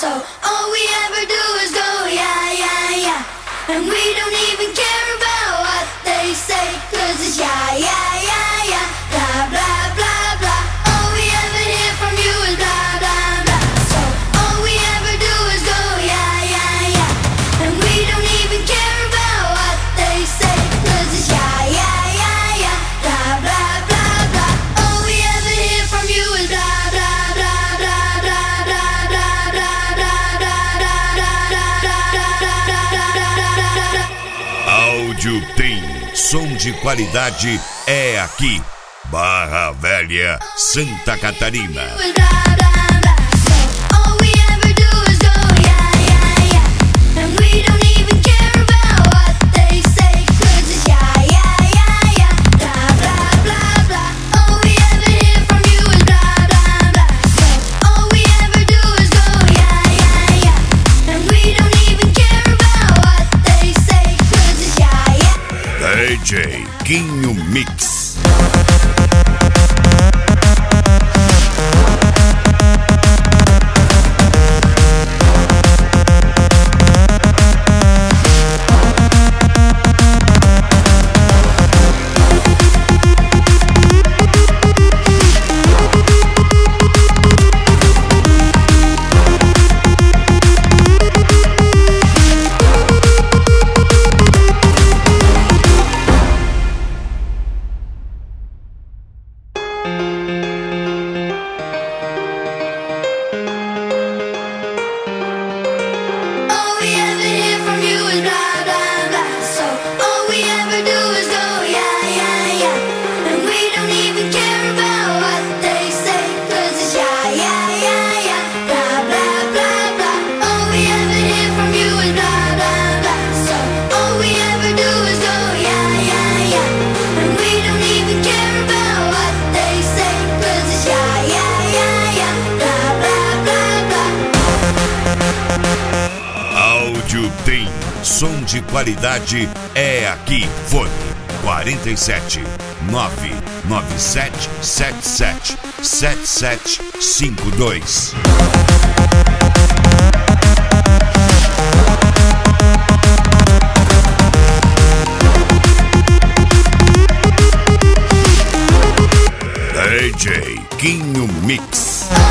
So all we ever do is go, yeah, yeah, yeah. And we don't even care about what they say, 'cause it's yeah, yeah, yeah, yeah. Blah, blah, blah, blah. All we ever hear from you is blah, blah, blah. So all we ever do is go, yeah, yeah, yeah. And we don't even care about what they say, 'cause it's yeah, yeah, yeah, yeah. Blah, blah, blah, blah. All we ever hear from you is blah, blah, blah, blah, blah, blah, blah, blah, blah, blah, blah, blah. Áudio tem som de qualidade, é aqui. Barra Velha, Santa Catarina. DJ Quinho Mix. Tem som de qualidade, é aqui. Fone 47 997 77 7752. DJ Quinho Mix.